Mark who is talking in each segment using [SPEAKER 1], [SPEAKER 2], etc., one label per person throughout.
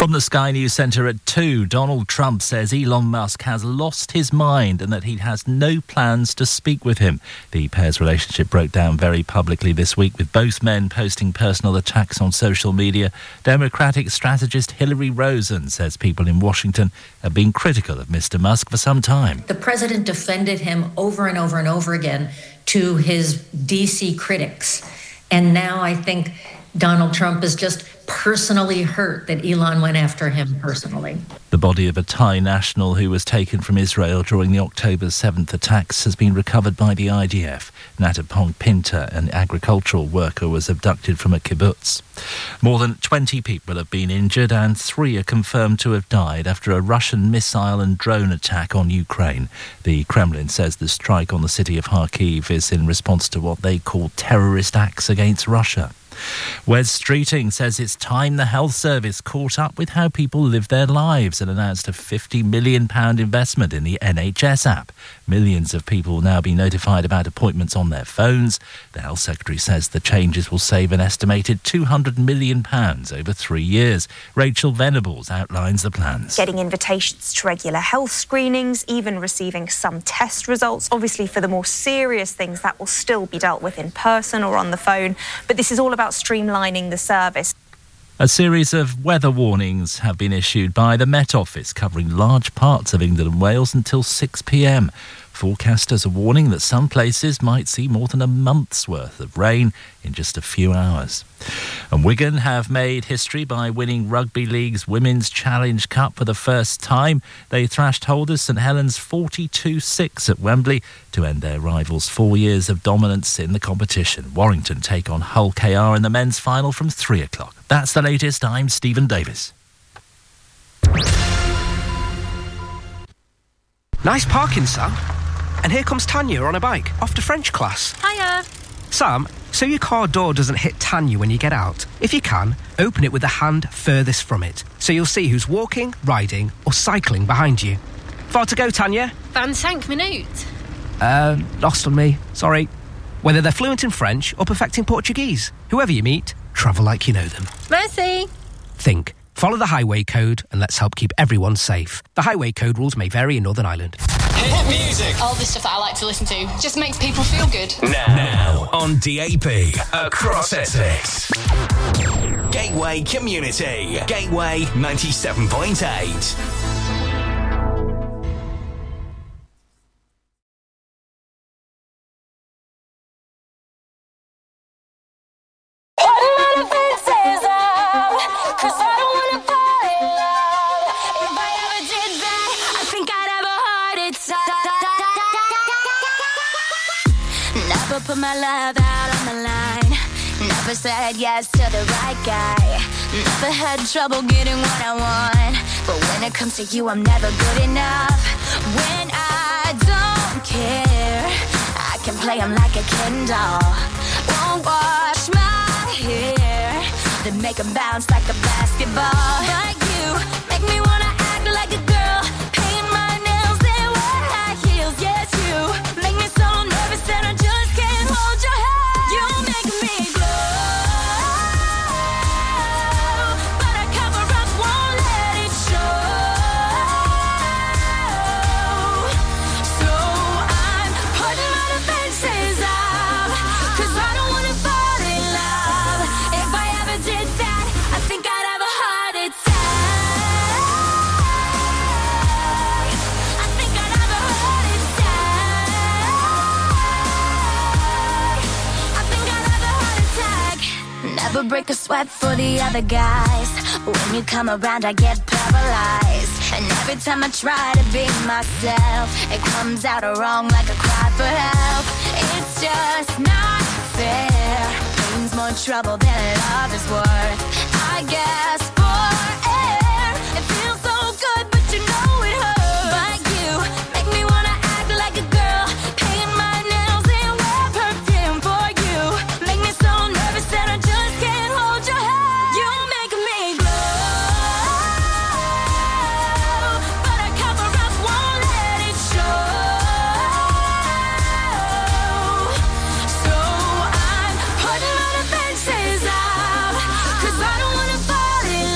[SPEAKER 1] From the Sky News Centre at 2, Donald Trump says Elon Musk has lost his mind and that he has no plans to speak with him. The pair's relationship broke down very publicly this week, with both men posting personal attacks on social media. Democratic strategist Hillary Rosen says people in Washington have been critical of Mr. Musk for some time.
[SPEAKER 2] The president defended him over and over and over again to his D.C. critics. And now I think Donald Trump is just personally hurt that Elon went after him personally.
[SPEAKER 1] The body of a Thai national who was taken from Israel during the October 7th attacks has been recovered by the IDF. Natapong Pinta, an agricultural worker, was abducted from a kibbutz. More than 20 people have been injured and 3 are confirmed to have died after a Russian missile and drone attack on Ukraine. The Kremlin says the strike on the city of Kharkiv is in response to what they call terrorist acts against Russia. Wes Streeting says it's time the health service caught up with how people live their lives and announced a £50 million investment in the NHS app. Millions of people will now be notified about appointments on their phones. The Health Secretary says the changes will save an estimated £200 million over 3 years. Rachel Venables outlines the plans.
[SPEAKER 3] Getting invitations to regular health screenings, even receiving some test results. Obviously, for the more serious things, that will still be dealt with in person or on the phone. But this is all about streamlining the service.
[SPEAKER 1] A series of weather warnings have been issued by the Met Office covering large parts of England and Wales until 6 p.m. Forecasters are warning that some places might see more than a month's worth of rain in just a few hours. And Wigan have made history by winning Rugby League's Women's Challenge Cup for the first time. They thrashed holders St Helens 42-6 at Wembley to end their rivals' 4 years of dominance in the competition. Warrington take on Hull KR in the men's final from 3 o'clock. That's the latest. I'm Stephen Davis.
[SPEAKER 4] Nice parking, Sam. And here comes Tanya on a bike, off to French class.
[SPEAKER 5] Hiya.
[SPEAKER 4] Sam, so your car door doesn't hit Tanya when you get out. If you can, open it with the hand furthest from it, so you'll see who's walking, riding, or cycling behind you. Far to go, Tanya?
[SPEAKER 5] 25 minutes.
[SPEAKER 4] Lost on me. Sorry. Whether they're fluent in French or perfecting Portuguese, whoever you meet, travel like you know them.
[SPEAKER 5] Merci.
[SPEAKER 4] Think. Follow the highway code and let's help keep everyone safe. The highway code rules may vary in Northern Ireland.
[SPEAKER 6] Hit music.
[SPEAKER 7] All the stuff that I like to listen to just makes people feel good.
[SPEAKER 6] Now on DAB across Essex. Gateway Community. Gateway 97.8.
[SPEAKER 8] Put my love out on the line. Never said yes to the right guy. Never had trouble getting what I want. But when it comes to you, I'm never good enough. When I don't care, I can play him like a Ken doll. Won't wash my hair, then make him bounce like a basketball. Like you, make me wanna act like a girl. Paint my nails and wear high heels. Yes, you make me so nervous that I just hold your hand. You make me glow, but I cover up, won't let it show. So I'm putting my defenses up, 'cause I don't wanna fall in love. If I ever did that, I think I'd have a heart attack. I think I'd have a heart attack. Never break a sweat for the other guys. When you come around, I get paralyzed. And every time I try to be myself, it comes out wrong like a cry for help. It's just not fair. Pain's more trouble than love is worth. I guess for air, it feels so good, but you know it hurts. But you make me wanna act like a girl. Paint my nails and wear perfume for you. Make me so nervous that I just can't hold your hand. You make me glow, but I cover up, won't let it show. So I'm putting my defenses up, 'cause I don't wanna fall in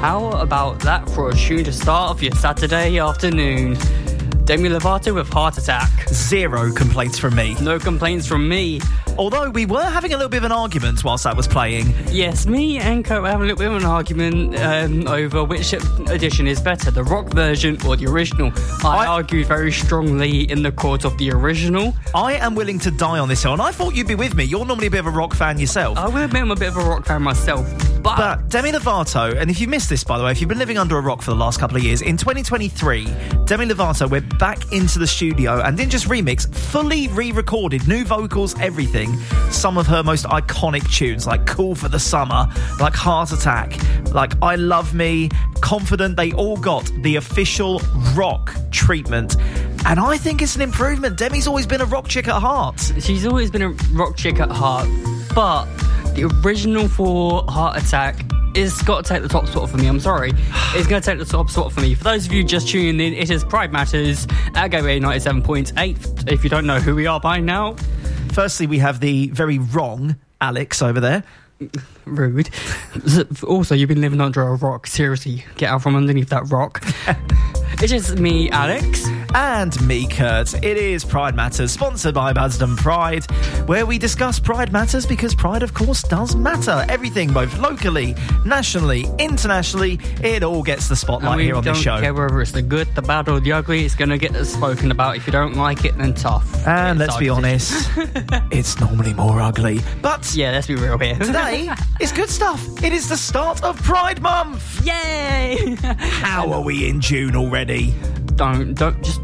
[SPEAKER 9] How about that for a tune to start off your Saturday afternoon? Demi Lovato with Heart Attack.
[SPEAKER 10] 0 complaints from me.
[SPEAKER 9] No complaints from me.
[SPEAKER 10] Although we were having a little bit of an argument whilst that was playing.
[SPEAKER 9] Yes, me and Kurt were having a little bit of an argument over which edition is better, the rock version or the original. I argued very strongly in the court of the original.
[SPEAKER 10] I am willing to die on this hill, and I thought you'd be with me. You're normally a bit of a rock fan yourself.
[SPEAKER 9] I will admit I'm a bit of a rock fan myself. But
[SPEAKER 10] Demi Lovato, and if you missed this, by the way, if you've been living under a rock for the last couple of years, in 2023, Demi Lovato went back into the studio and didn't just remix, fully re-recorded, new vocals, everything. Some of her most iconic tunes, like Cool for the Summer, like Heart Attack, like I Love Me, Confident, they all got the official rock treatment. And I think it's an improvement. Demi's always been a rock chick at heart.
[SPEAKER 9] She's always been a rock chick at heart, but the original for Heart Attack is got to take the top spot for me. I'm sorry. It's going to take the top spot for me. For those of you just tuning in, it is Pride Matters at Gateway 97.8. If you don't know who we are by now.
[SPEAKER 10] Firstly, we have the very wrong Alex over there.
[SPEAKER 9] Rude. Also, you've been living under a rock. Seriously, get out from underneath that rock. It's just me, Alex.
[SPEAKER 10] And me, Kurt. It is Pride Matters, sponsored by Basden Pride, where we discuss Pride Matters because Pride, of course, does matter. Everything, both locally, nationally, internationally, it all gets the spotlight here on the show.
[SPEAKER 9] We don't care whether it's the good, the bad or the ugly, it's going to get spoken about. If you don't like it, then tough.
[SPEAKER 10] And let's be honest, it's normally more ugly. But
[SPEAKER 9] yeah, let's be real here.
[SPEAKER 10] Today is good stuff. It is the start of Pride Month.
[SPEAKER 9] Yay!
[SPEAKER 10] How are we in June already?
[SPEAKER 9] Don't.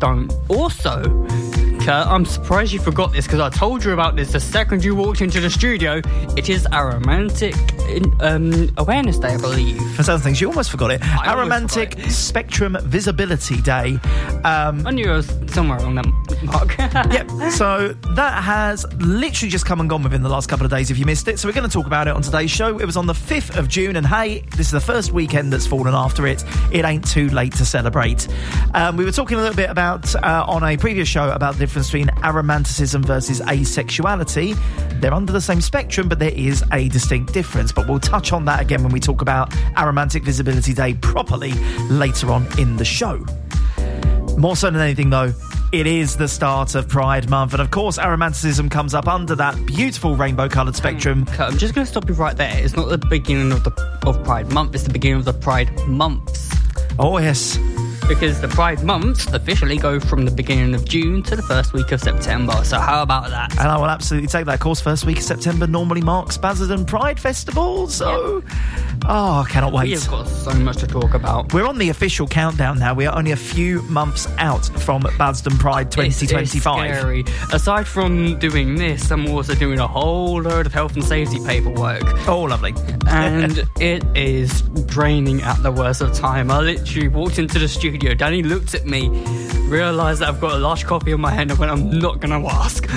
[SPEAKER 9] Also, Kurt, I'm surprised you forgot this because I told you about this the second you walked into the studio. It is Aromantic Awareness Day, I believe.
[SPEAKER 10] For some things, you almost forgot it. Aromantic Spectrum Visibility Day.
[SPEAKER 9] I knew it was somewhere along that mark.
[SPEAKER 10] Yep. So that has literally just come and gone within the last couple of days if you missed it. So we're going to talk about it on today's show. It was on the 5th of June, and hey, this is the first weekend that's fallen after it. It ain't too late to celebrate. We were talking a little bit about, on a previous show, about the difference between aromanticism versus asexuality. They're under the same spectrum, but there is a distinct difference. But we'll touch on that again when we talk about Aromantic Visibility Day properly later on in the show. More so than anything, though, it is the start of Pride Month, and of course aromanticism comes up under that beautiful rainbow-coloured spectrum.
[SPEAKER 9] I'm just going to stop you right there. It's not the beginning of Pride Month, it's the beginning of the Pride Months.
[SPEAKER 10] Oh, yes.
[SPEAKER 9] Because the Pride Months officially go from the beginning of June to the first week of September. So how about that?
[SPEAKER 10] And I will absolutely take that. Of course, first week of September normally marks Basden Pride Festival. So, I cannot wait.
[SPEAKER 9] We've got so much to talk about.
[SPEAKER 10] We're on the official countdown now. We are only a few months out from Basden Pride 2025.
[SPEAKER 9] It's scary. Aside from doing this, I'm also doing a whole load of health and safety paperwork.
[SPEAKER 10] Oh, lovely.
[SPEAKER 9] And it is draining at the worst of time. I literally walked into the studio. Danny looked at me, realised that I've got a large copy in my hand, and went, I'm not going to ask.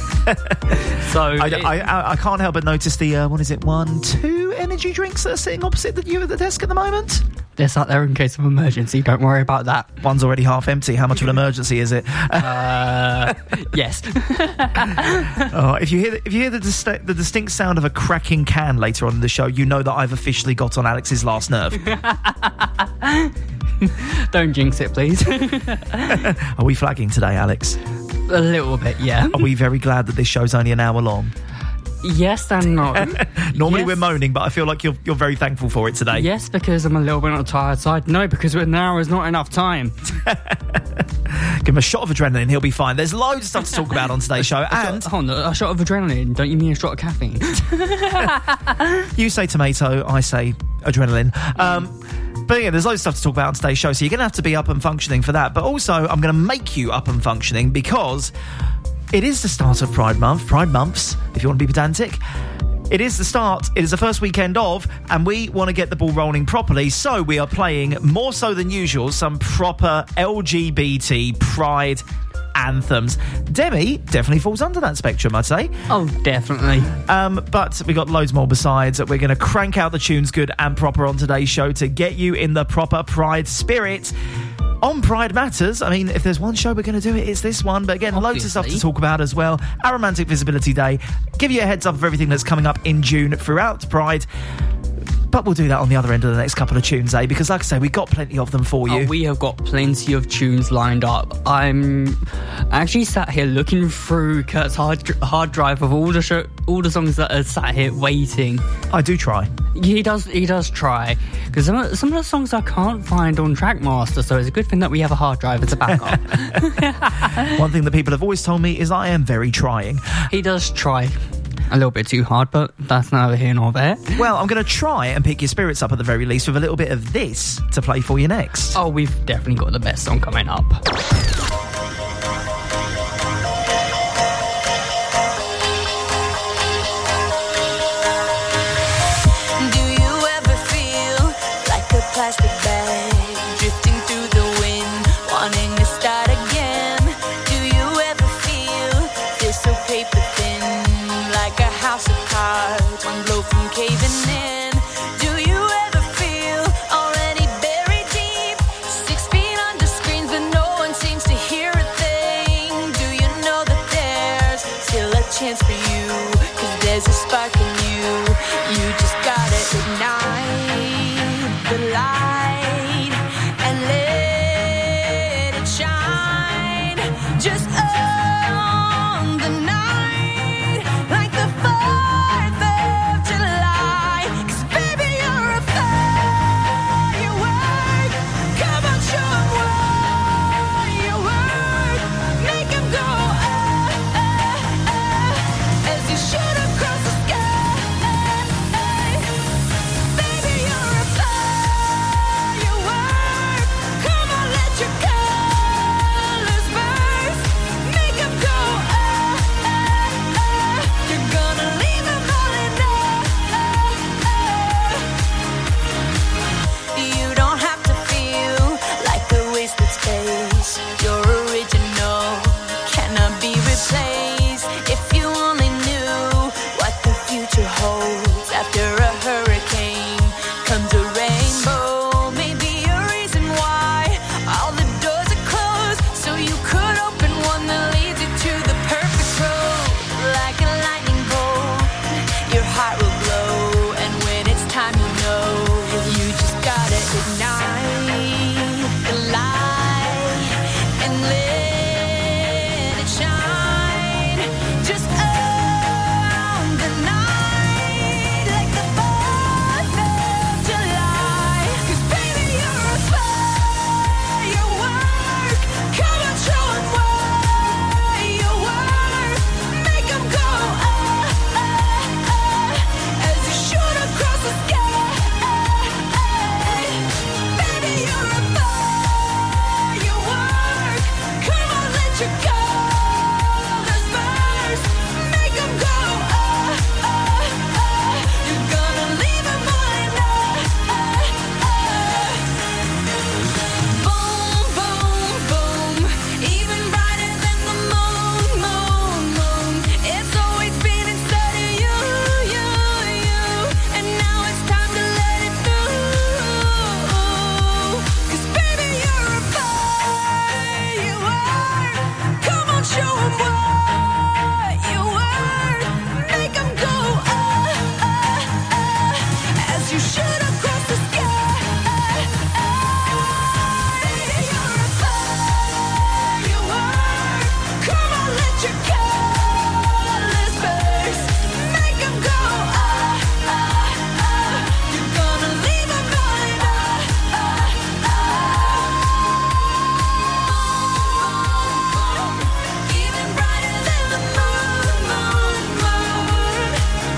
[SPEAKER 9] So
[SPEAKER 10] I can't help but notice the 2 energy drinks that are sitting opposite you at the desk at the moment.
[SPEAKER 9] They're sat there in case of emergency. Don't worry about that.
[SPEAKER 10] One's already half empty. How much of an emergency is it?
[SPEAKER 9] Yes.
[SPEAKER 10] If you hear the distinct sound of a cracking can later on in the show, you know that I've officially got on Alex's last nerve.
[SPEAKER 9] Don't jinx it, please.
[SPEAKER 10] Are we flagging today, Alex?
[SPEAKER 9] A little bit, yeah.
[SPEAKER 10] Are we very glad that this show's only an hour long?
[SPEAKER 9] Yes and no.
[SPEAKER 10] Normally we're moaning, but I feel like you're very thankful for it today.
[SPEAKER 9] Yes, because I'm a little bit on the tired side. No, because an hour is not enough time.
[SPEAKER 10] Give him a shot of adrenaline, he'll be fine. There's loads of stuff to talk about on today's show. And
[SPEAKER 9] a shot of adrenaline. Don't you mean a shot of caffeine?
[SPEAKER 10] You say tomato, I say adrenaline. But yeah, there's loads of stuff to talk about on today's show, so you're going to have to be up and functioning for that. But also, I'm going to make you up and functioning because it is the start of Pride Month. Pride Months, if you want to be pedantic. It is the start, it is the first weekend of, and we want to get the ball rolling properly, so we are playing, more so than usual, some proper LGBT Pride anthems. Demi definitely falls under that spectrum, I'd say.
[SPEAKER 9] Oh, definitely.
[SPEAKER 10] But we got loads more besides. We're going to crank out the tunes good and proper on today's show to get you in the proper Pride spirit. On Pride Matters, I mean, if there's one show we're going to do, it's this one. But again, loads of stuff to talk about as well. Aromantic Visibility Day. Give you a heads up of everything that's coming up in June throughout Pride. But we'll do that on the other end of the next couple of tunes, because like I say, we've got plenty of them for you.
[SPEAKER 9] We have got plenty of tunes lined up. I'm actually sat here looking through Kurt's hard drive of all the songs that are sat here waiting.
[SPEAKER 10] I do try.
[SPEAKER 9] He does try, because some of the songs I can't find on Trackmaster, so it's a good thing that we have a hard drive as a backup.
[SPEAKER 10] One thing that people have always told me is I am very trying.
[SPEAKER 9] He does try. A little bit too hard, but that's neither here nor there.
[SPEAKER 10] Well, I'm going to try and pick your spirits up at the very least with a little bit of this to play for you next.
[SPEAKER 9] Oh, we've definitely got the best song coming up.
[SPEAKER 8] Do you ever feel like a plastic bag drifting through the wind, wanting to start again? Do you ever feel this so paper thin, like a house of cards, one blow from caving in? Do you ever feel already buried deep, 6 feet under screens, but no one seems to hear a thing? Do you know that there's still a chance for you? 'Cause there's a spark in you. You just gotta ignite the light and let it shine. Just on the night, like the 4th of July. 'Cause baby, you're a firework. Come on, show 'em what you work. Make 'em go as you shoot across the sky. Baby, you're a firework. Come on, let your colors burst. Make 'em go you're gonna leave 'em all in You don't have to feel like a wasted space. You're original, cannot be replaced. If you only knew what the future holds. After a hurricane comes a rainbow. Maybe a reason why all the doors are closed, so you could open one that leads you to the perfect road. Like a lightning bolt, your heart will glow, and when it's time, you know you just gotta ignite the light and let it shine. Just on the night, like the 4th of July. 'Cause baby, you're a firework. Come on, show 'em what you work. Make 'em go as you shoot across the sky. Baby, you're a firework. Come on, let your colors burst. Make 'em go you're gonna leave 'em all in Boom, boom, boom. Even brighter than the moon, moon, moon. It's always been inside of you, you, you. And now it's time to let it through. 'Cause baby, you're a firework. Come on, show 'em what you work. Make 'em go as you shoot across the sky. You're a firework. Come on, let your colors burst. Make 'em go you're gonna leave 'em all in even brighter than the moon, moon, moon.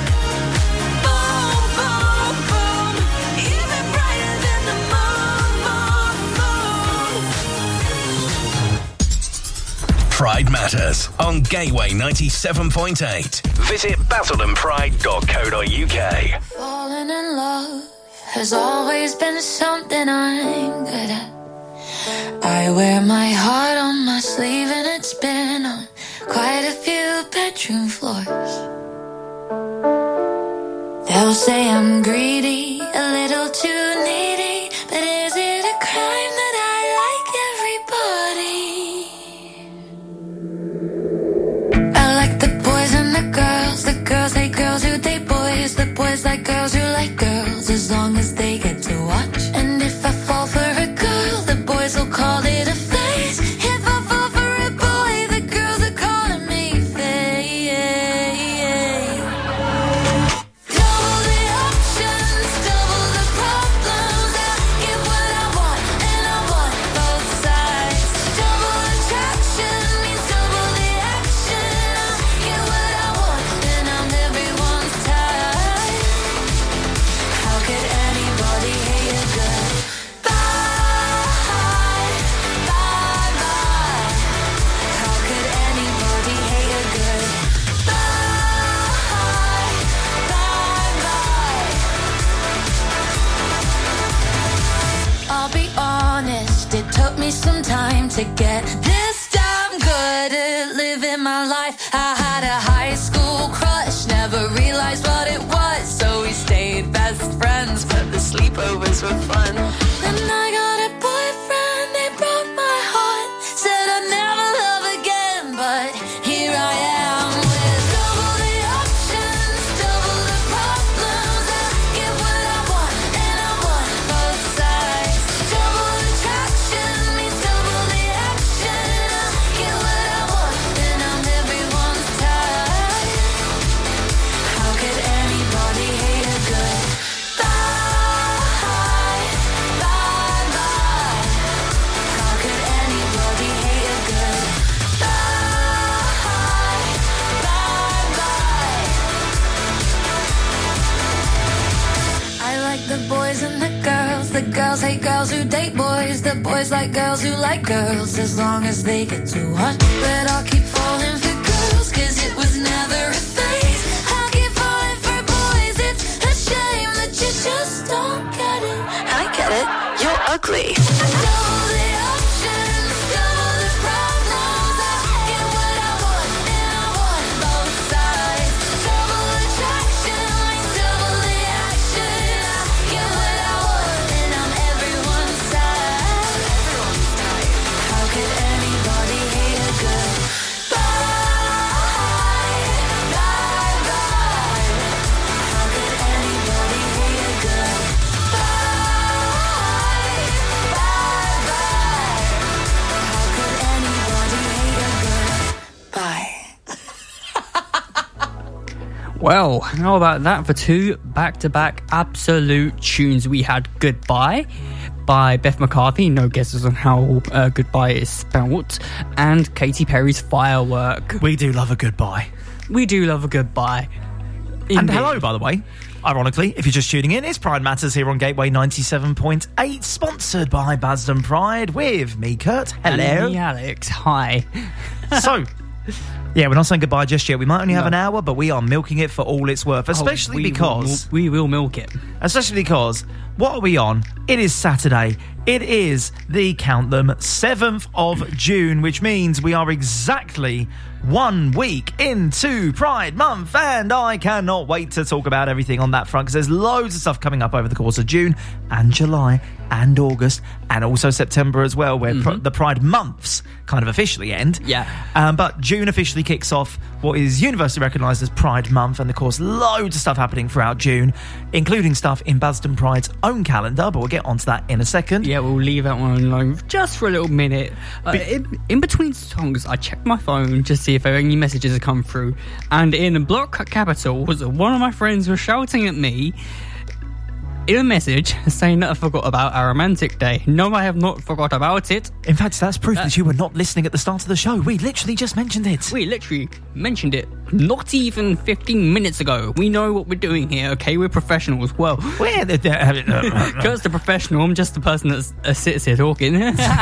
[SPEAKER 8] Boom, boom, boom. Even brighter than the moon, moon, moon.
[SPEAKER 6] Pride Matters on Gateway 97.8. Visit battleandpride.co.uk.
[SPEAKER 8] Falling in love has always been something I'm good at. I wear my heart on my sleeve and it's been on quite a few bedroom floors. They'll say I'm greedy, a little too needy, but is it a crime that I like everybody? I like the boys and the girls hate girls who date boys, the boys like girls who like girls, as long
[SPEAKER 11] to get this damn good at living my life. I had a high school crush, never realized what it was, so we stayed best friends, but the sleepovers were fun. Then I got a boyfriend, they broke my heart, said I'd never love again, but here I am with double the options, double the problems. I get what I want, and I want both sides. Double attraction means double the action. I get what I want, and I'm everyone's type. How could anybody hate a good bye, bye, bye? How could anybody hate a good bye, bye, bye? I like the boys and the girls hate girls who date boys, the boys like girls who like girls, as long as they get too hot. But I'll keep falling for girls, cause it was never a phase. I'll keep falling for boys, it's a shame that you just don't get it. I get it, you're ugly. Double the options, double the problems. I get what I want, and I want both sides. Double attraction, like double the action. I get what I want, and I'm everyone's side. How could anybody hate a good bye, bye, bye? How could anybody hate a good bye, bye, bye? How could anybody hate a good bye?
[SPEAKER 9] Well, how about that for two back-to-back absolute tunes? We had Goodbye by Beth McCarthy, no guesses on how Goodbye is spelt, and Katy Perry's Firework.
[SPEAKER 10] We do love a goodbye.
[SPEAKER 9] We do love a goodbye.
[SPEAKER 10] And
[SPEAKER 9] Indeed.
[SPEAKER 10] hello, by the way. Ironically, if you're just tuning in, it's Pride Matters here on Gateway 97.8, sponsored by Basden Pride, with me, Kurt. Hello.
[SPEAKER 9] And me, Alex. Hi.
[SPEAKER 10] So, yeah, we're not saying goodbye just yet. We might only have an hour, but we are milking it for all it's worth, especially because...
[SPEAKER 9] We will milk it.
[SPEAKER 10] Especially because, what are we on? It is Saturday. It is the, count them, 7th of June, which means we are exactly 1 week into Pride Month, and I cannot wait to talk about everything on that front, because there's loads of stuff coming up over the course of June and July and August and also September as well, where the Pride Months kind of officially end.
[SPEAKER 9] Yeah.
[SPEAKER 10] But June officially kicks off what is universally recognised as Pride Month, and of course loads of stuff happening throughout June, including stuff in Basden Pride's own calendar, but we'll get onto that in a second.
[SPEAKER 9] Yeah, we'll leave that one alone just for a little minute. In between songs, I checked my phone to see if any messages had come through, and in block capitals, one of my friends was shouting at me in a message saying that I forgot about our romantic day. No, I have not forgot about it.
[SPEAKER 10] In fact, that's proof that you were not listening at the start of the show. We literally just mentioned it.
[SPEAKER 9] We literally mentioned it not even 15 minutes ago. We know what we're doing here, okay? We're professionals. Well,
[SPEAKER 10] Kurt's
[SPEAKER 9] the professional. I'm just the person that sits here talking.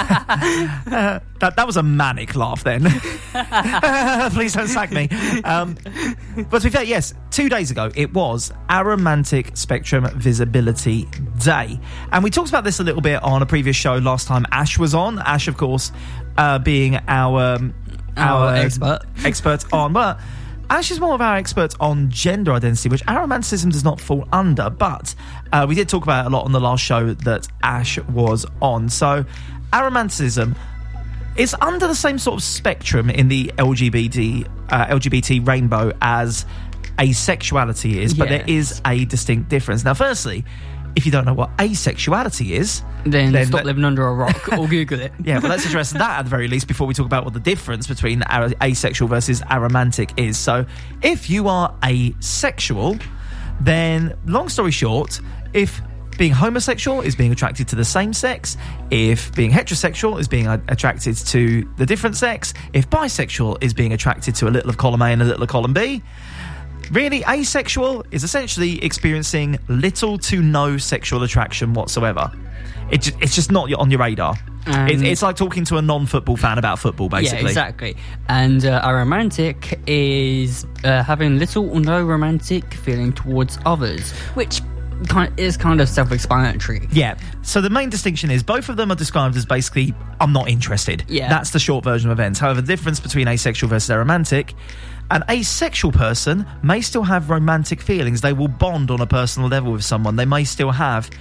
[SPEAKER 10] That was a manic laugh then. Please don't sack me. But to be fair, yes, 2 days ago it was Aromantic Spectrum Visibility Day, and we talked about this a little bit on a previous show last time Ash was on. Ash, of course, being our expert on, but Ash is more of our expert on gender identity, which aromanticism does not fall under, but we did talk about it a lot on the last show that Ash was on. So aromanticism is under the same sort of spectrum in the LGBT rainbow as asexuality is, but there is a distinct difference. Now, firstly, if you don't know what asexuality is,
[SPEAKER 9] then stop living under a rock or Google it.
[SPEAKER 10] Yeah, but let's address that at the very least before we talk about what the difference between asexual versus aromantic is. So if you are asexual, then long story short, if being homosexual is being attracted to the same sex, if being heterosexual is being attracted to the different sex, if bisexual is being attracted to a little of column A and a little of column B, really, asexual is essentially experiencing little to no sexual attraction whatsoever. It's just not on your radar. It's like talking to a non-football fan about football, basically.
[SPEAKER 9] Yeah, exactly. And aromantic is having little or no romantic feeling towards others, which is kind of self-explanatory.
[SPEAKER 10] Yeah. So the main distinction is both of them are described as basically, I'm not interested.
[SPEAKER 9] Yeah.
[SPEAKER 10] That's the short version of events. However, the difference between asexual versus aromantic, an asexual person may still have romantic feelings. They will bond on a personal level with someone. They may still have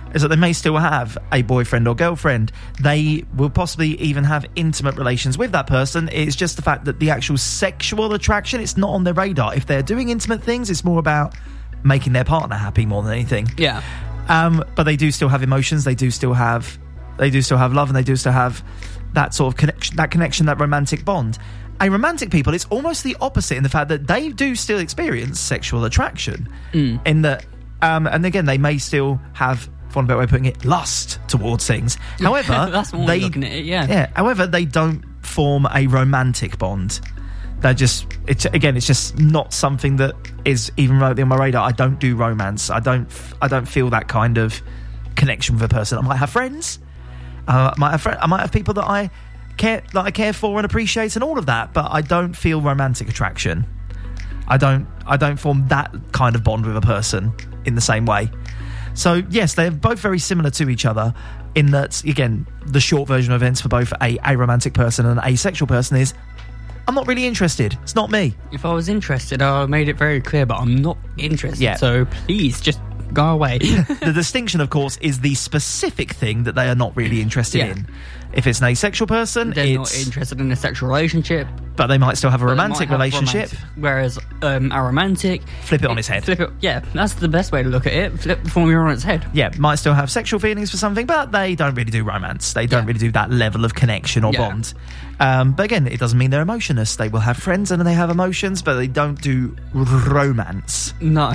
[SPEAKER 10] a boyfriend or girlfriend. They will possibly even have intimate relations with that person. It's just the fact that the actual sexual attraction, it's not on their radar. If they're doing intimate things, it's more about making their partner happy more than anything.
[SPEAKER 9] Yeah.
[SPEAKER 10] But they do still have emotions. They do still have love, and they do still have that sort of connection, that romantic bond. Aromantic people, it's almost the opposite in the fact that they do still experience sexual attraction. In that, and again, they may still have, for one better way of putting it, lust towards things. However,
[SPEAKER 9] that's one way of looking at it, yeah.
[SPEAKER 10] However, they don't form a romantic bond. They're just, it's just not something that is even remotely on my radar. I don't do romance. I don't feel that kind of connection with a person. I might have friends. I might have people that I care for and appreciate and all of that, but I don't feel romantic attraction. I don't form that kind of bond with a person in the same way. So yes, they're both very similar to each other in that, again, the short version of events for both a aromantic person and an asexual person is, I'm not really interested. It's not me.
[SPEAKER 9] If I was interested, I made it very clear, but I'm not interested.
[SPEAKER 10] Yeah.
[SPEAKER 9] So please, just go away.
[SPEAKER 10] The distinction, of course, is the specific thing that they are not really interested in. If it's an asexual person,
[SPEAKER 9] they're not interested in a sexual relationship,
[SPEAKER 10] but they might still have a romantic relationship.
[SPEAKER 9] Whereas aromantic,
[SPEAKER 10] flip it on its head.
[SPEAKER 9] Yeah, that's the best way to look at it. Flip the formula on its head.
[SPEAKER 10] Yeah, might still have sexual feelings for something, but they don't really do romance. They don't really do that level of connection or bond. But again, it doesn't mean they're emotionless. They will have friends and they have emotions, but they don't do romance.
[SPEAKER 9] No.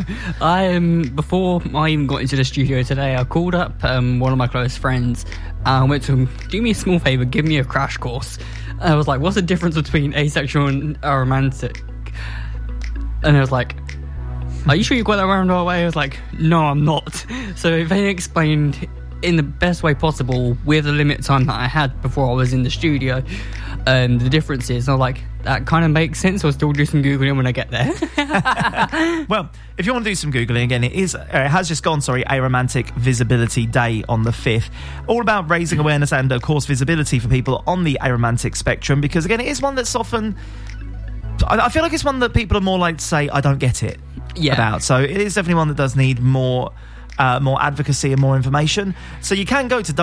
[SPEAKER 9] Before I even got into the studio today, I called up one of my close friends and went to him, do me a small favour, give me a crash course. And I was like, what's the difference between asexual and aromantic? And I was like, are you sure you got that roundabout way? I was like, no, I'm not. So they explained in the best way possible with the limit time that I had before I was in the studio, the differences. And I'm like, that kind of makes sense. I'll still do some Googling when I get there.
[SPEAKER 10] Well, if you want to do some Googling, again, it has just gone, Aromantic Visibility Day on the 5th. All about raising awareness and, of course, visibility for people on the aromantic spectrum, because, again, it is one that's often... I feel like it's one that people are more like to say, I don't get it about. So it is definitely one that does need more advocacy and more information. So you can go to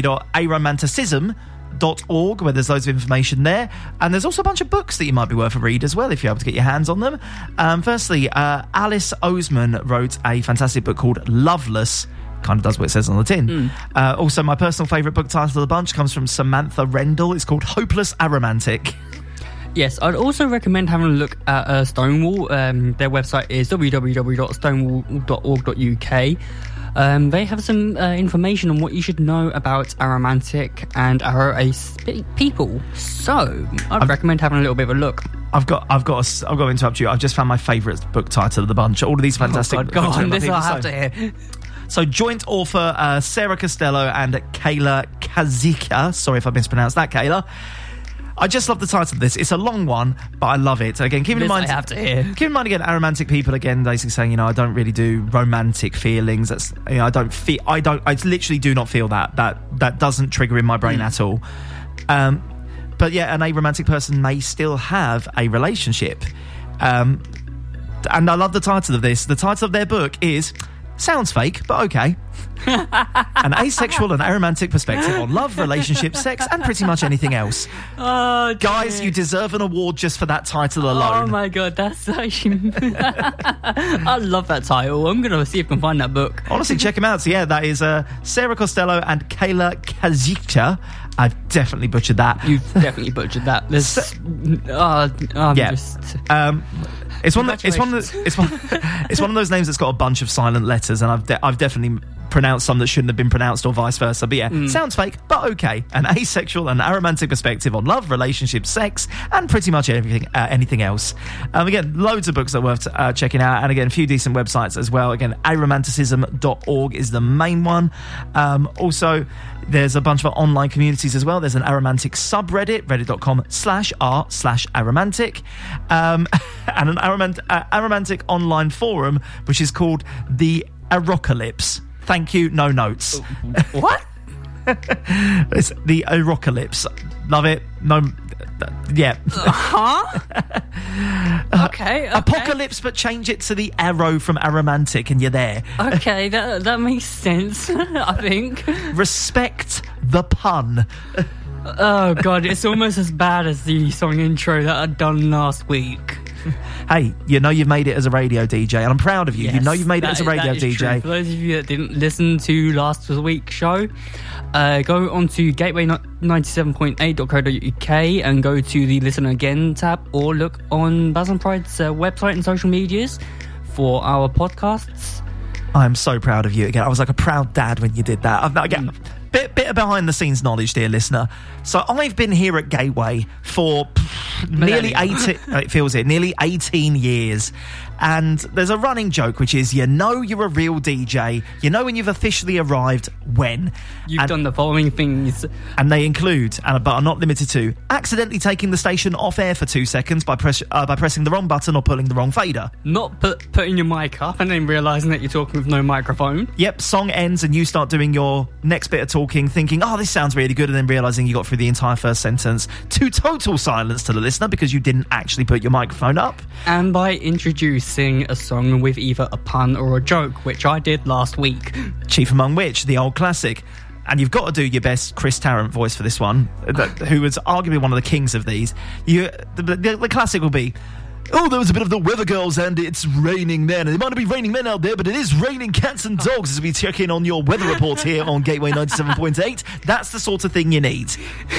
[SPEAKER 10] www.aromanticism.org, where there's loads of information there, and there's also a bunch of books that you might be worth a read as well if you're able to get your hands on them. Firstly, Alice Oseman wrote a fantastic book called Loveless. Kind of does what it says on the tin. Also, my personal favourite book title of the bunch comes from Samantha Rendell. It's called Hopeless Aromantic.
[SPEAKER 9] Yes, I'd also recommend having a look at Stonewall. Their website is www.stonewall.org.uk. They have some information on what you should know about aromantic and aro people. So I'd recommend having a little bit of a look.
[SPEAKER 10] I've got to interrupt you. I've just found my favourite book title of the bunch. All of these fantastic.
[SPEAKER 9] Go on, this I have to hear.
[SPEAKER 10] So joint author Sarah Costello and Kayla Kazika. Sorry if I mispronounced that, Kayla. I just love the title of this. It's a long one, but I love it. Again, keep in mind,
[SPEAKER 9] I have to hear.
[SPEAKER 10] Keep in mind again, aromantic people again basically saying, I don't really do romantic feelings. That's I literally do not feel that. That doesn't trigger in my brain at all. But yeah, an aromantic person may still have a relationship. And I love the title of this. The title of their book is sounds fake, but okay. An asexual and aromantic perspective on love, relationships, sex, and pretty much anything else.
[SPEAKER 9] Oh,
[SPEAKER 10] guys, you deserve an award just for that title alone.
[SPEAKER 9] Oh my god, that's actually... I love that title. I'm going to see if I can find that book.
[SPEAKER 10] Honestly, check them out. So yeah, that is Sarah Costello and Kayla Kazika. I've definitely butchered that.
[SPEAKER 9] You've definitely butchered that.
[SPEAKER 10] It's one of those names that's got a bunch of silent letters, and I've definitely pronounced some that shouldn't have been pronounced, or vice versa. But yeah, sounds fake, but okay. An asexual and aromantic perspective on love, relationships, sex, and pretty much anything else. Again, loads of books that are worth checking out, and again, a few decent websites as well. Again, aromanticism.org is the main one. Also, there's a bunch of online communities as well. There's an aromantic subreddit, reddit.com/r/aromantic, and an aromantic online forum, which is called the Aerocalypse. Thank you, no notes.
[SPEAKER 9] What?
[SPEAKER 10] It's the Aerocalypse. Love it. No... yeah.
[SPEAKER 9] Okay.
[SPEAKER 10] Apocalypse, but change it to the arrow from aromantic and you're there.
[SPEAKER 9] Okay, that makes sense, I think.
[SPEAKER 10] Respect the pun.
[SPEAKER 9] Oh, God, it's almost as bad as the song intro that I'd done last week.
[SPEAKER 10] Hey, you know you've made it as a radio DJ, and I'm proud of you.
[SPEAKER 9] Yes,
[SPEAKER 10] you know you've made it as a radio DJ.
[SPEAKER 9] True. For those of you that didn't listen to last week's show, go on to gateway97.8.co.uk and go to the Listen Again tab, or look on Baz and Pride's website and social medias for our podcasts.
[SPEAKER 10] I'm so proud of you again. I was like a proud dad when you did that. Again, bit of behind the scenes knowledge, dear listener. So I've been here at Gateway for nearly 18 years. And there's a running joke, which is, you know you're a real DJ, you know when you've officially arrived when.
[SPEAKER 9] You've done the following things.
[SPEAKER 10] And they include, but are not limited to, accidentally taking the station off air for 2 seconds by pressing the wrong button or pulling the wrong fader.
[SPEAKER 9] Not putting your mic up and then realising that you're talking with no microphone.
[SPEAKER 10] Yep, song ends and you start doing your next bit of talking, thinking, oh, this sounds really good, and then realising you got through the entire first sentence to total silence to the listener because you didn't actually put your microphone up.
[SPEAKER 9] And by introducing a song with either a pun or a joke, which I did last week.
[SPEAKER 10] Chief among which, the old classic. And you've got to do your best Chris Tarrant voice for this one, who was arguably one of the kings of these. The classic will be, oh, there was a bit of the weather girls and it's raining men. And it might not be raining men out there, but it is raining cats and dogs as we check in on your weather report here on Gateway 97.8. That's the sort of thing you need.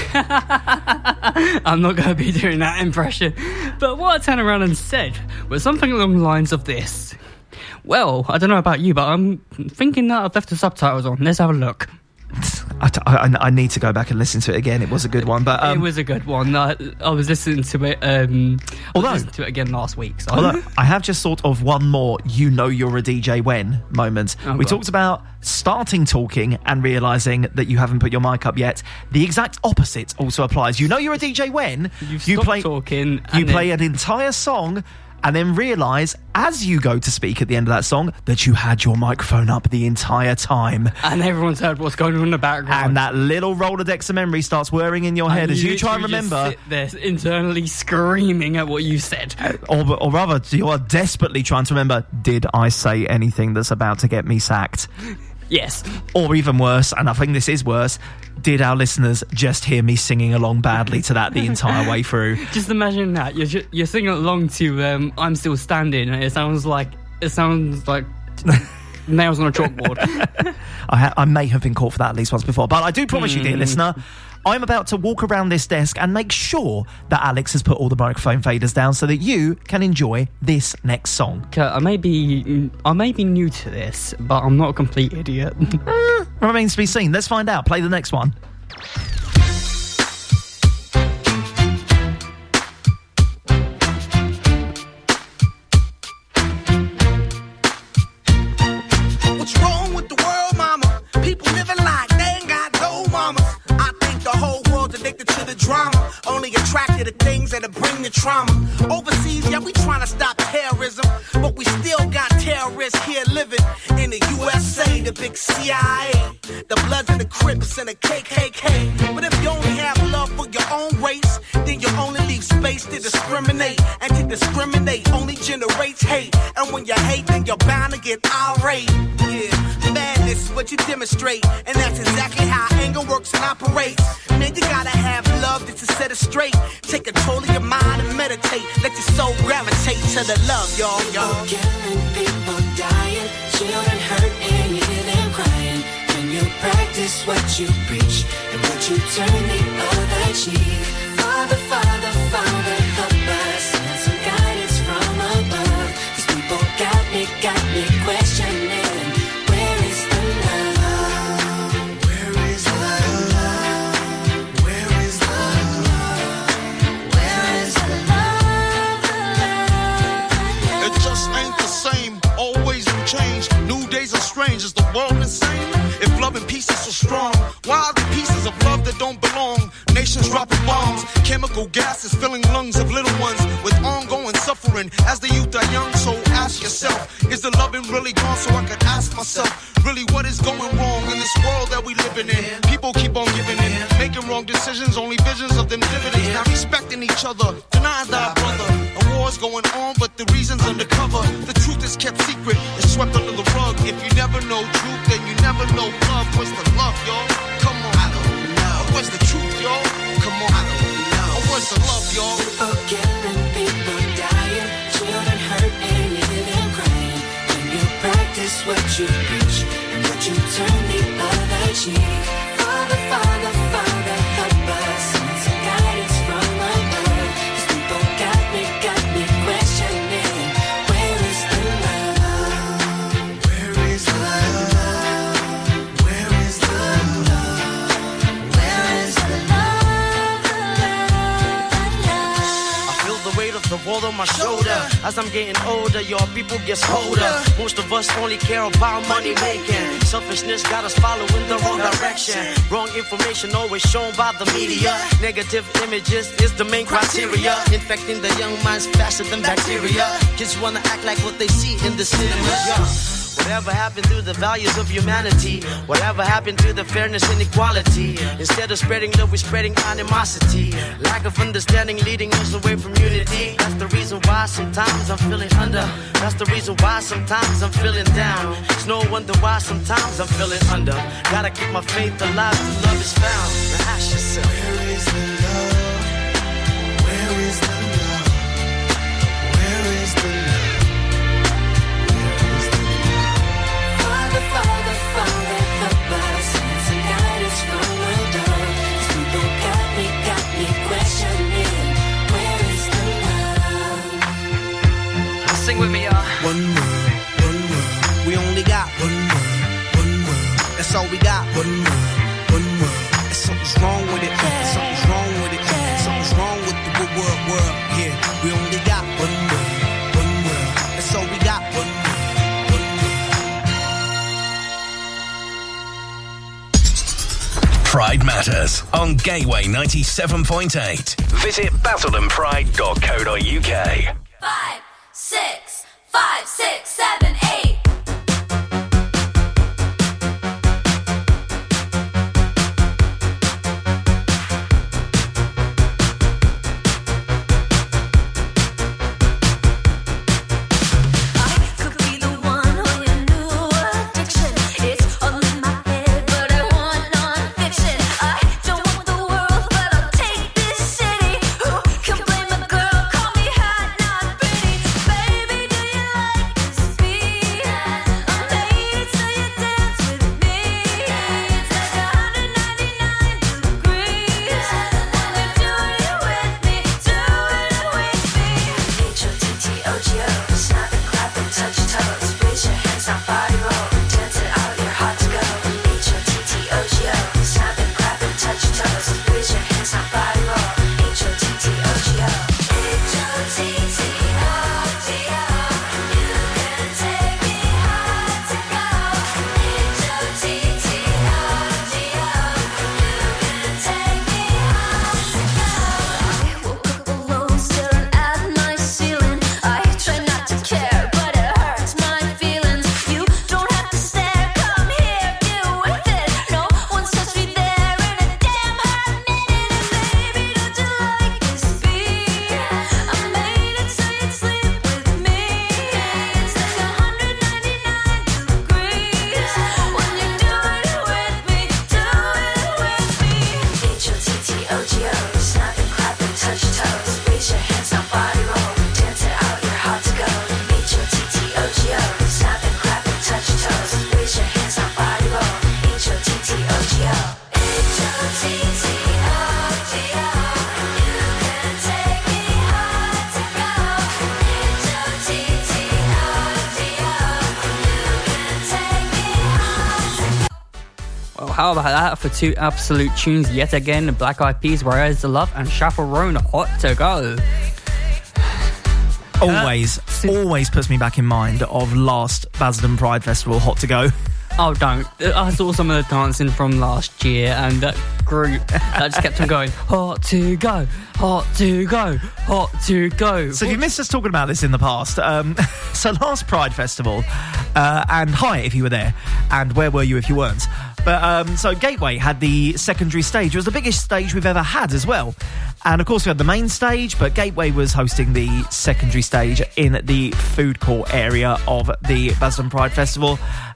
[SPEAKER 9] I'm not going to be doing that impression. But what I turned around and said was something along the lines of this. Well, I don't know about you, but I'm thinking that I've left the subtitles on. Let's have a look.
[SPEAKER 10] I need to go back and listen to it again. It was a good one, but
[SPEAKER 9] it was a good one. I was listening to it. Listened to it again last week. So.
[SPEAKER 10] Although I have just sort of one more "you know you're a DJ when" moment. We talked about starting talking and realising that you haven't put your mic up yet. The exact opposite also applies. You know you're a DJ when
[SPEAKER 9] you play talking.
[SPEAKER 10] You play an entire song. And then realise, as you go to speak at the end of that song, that you had your microphone up the entire time.
[SPEAKER 9] And everyone's heard what's going on in the background.
[SPEAKER 10] And that little Rolodex of memory starts whirring in your head as you try and remember.
[SPEAKER 9] Just sit there internally screaming at what you said.
[SPEAKER 10] Or rather, you are desperately trying to remember, did I say anything that's about to get me sacked?
[SPEAKER 9] Yes.
[SPEAKER 10] Or even worse, and I think this is worse, did our listeners just hear me singing along badly to that the entire way through?
[SPEAKER 9] Just imagine that. You're singing along to I'm Still Standing, and it sounds like nails on a chalkboard.
[SPEAKER 10] I may have been caught for that at least once before, but I do promise you, dear listener, I'm about to walk around this desk and make sure that Alex has put all the microphone faders down so that you can enjoy this next song.
[SPEAKER 9] I may be new to this, but I'm not a complete idiot.
[SPEAKER 10] Remains to be seen. Let's find out. Play the next one.
[SPEAKER 12] What's wrong with the world, mama? People living like they ain't got no mama. I think the whole world's addicted to the drama, only attracted to things that'll bring the trauma. Overseas, yeah, we trying to stop terrorism, but we still got terrorists here living in the USA, the big CIA, the Bloods and the Crips and the KKK. But if you only have love for your own race, then you only leave space to discriminate, and to discriminate only generates hate. And when you hate, then you're bound to get irate. Yeah, madness is what you demonstrate, and that's exactly how anger works and operates. Man, you gotta have love just to set it straight. Take control of your mind and meditate. Let your soul gravitate to the love, y'all.
[SPEAKER 11] People killing, people dying, children hurt and you hear them crying. When you practice what you preach and what you turn the other cheek. Father, Father, Father, help us. Send some guidance from above. These people got me questioning. Where is the love? Where is the love? Where is the love? Where is the love?
[SPEAKER 13] It just ain't the same. Always new change. New days are strange. Is the world insane? If love and peace is so strong, why are the pieces of love that don't belong? Nations dropping bombs, chemical gases filling lungs of little ones with ongoing suffering. As the youth are young, so ask ask yourself, is the loving really gone? So I could ask myself, really what is going wrong in this world that we living in? People keep on giving in, making wrong decisions, only visions of them dividends. Not respecting each other, denying thy brother. A war's going on, but the reason's undercover. The truth is kept secret, it's swept under the rug. If you never know truth, then you never know love. What's the love, y'all? Come on, I don't know. What's the truth, y'all? Come on, I don't know. What's the love, y'all?
[SPEAKER 11] People killing, people dying, children hurt and you hear them crying. When you practice what you preach and what you turn the other cheek. Father, Father, Father, help us. Send some guidance from above. 'Cause people got me questioning. Where is the love? Where is the love? Where is the love? Where is the love?
[SPEAKER 14] I feel the weight of the world on my shoulder. As I'm getting older, your people get colder. Most of us only care about money making. Selfishness got us following the wrong direction. Wrong information always shown by the media. Negative images is the main criteria. Infecting the young minds faster than bacteria. Kids wanna act like what they see in the cinema. Whatever happened to the values of humanity? Whatever happened to the fairness and equality? Instead of spreading love, we're spreading animosity. Lack of understanding leading us away from unity. That's the reason why sometimes I'm feeling under. That's the reason why sometimes I'm feeling down. It's no wonder why sometimes I'm feeling under. Gotta keep my faith alive till love is found. Now ask yourself,
[SPEAKER 11] where is the love? Where is the love? Where is the love? Father, Father, help us. Send some guidance from above. 'Cause people got me questioning. Where is the love?
[SPEAKER 14] sing with me,
[SPEAKER 12] One word. We only got one word. That's all we got. One word. And something's wrong with it. Something's wrong with it. Something's wrong with the world. Yeah, we only got one word. That's all we got. One word.
[SPEAKER 6] Pride Matters on Gateway 97.8. Visit battleandpride.co.uk.
[SPEAKER 11] 5, 6, 5, 6, 7, 8.
[SPEAKER 9] How about that for two absolute tunes yet again? Black Eyed Peas, Where Is the Love, and Chaperone, Hot to Go.
[SPEAKER 10] Always puts me back in mind of last Basildon Pride Festival, Hot to Go.
[SPEAKER 9] Oh, don't. I saw some of the dancing from last year, and that group that just kept on going, hot to go, hot to go, hot to go.
[SPEAKER 10] So if you missed us talking about this in the past, so last Pride Festival, and hi if you were there, and where were you if you weren't? But so Gateway had the secondary stage. It was the biggest stage we've ever had as well. And of course we had the main stage, but Gateway was hosting the secondary stage in the food court area of the Basildon Pride Festival.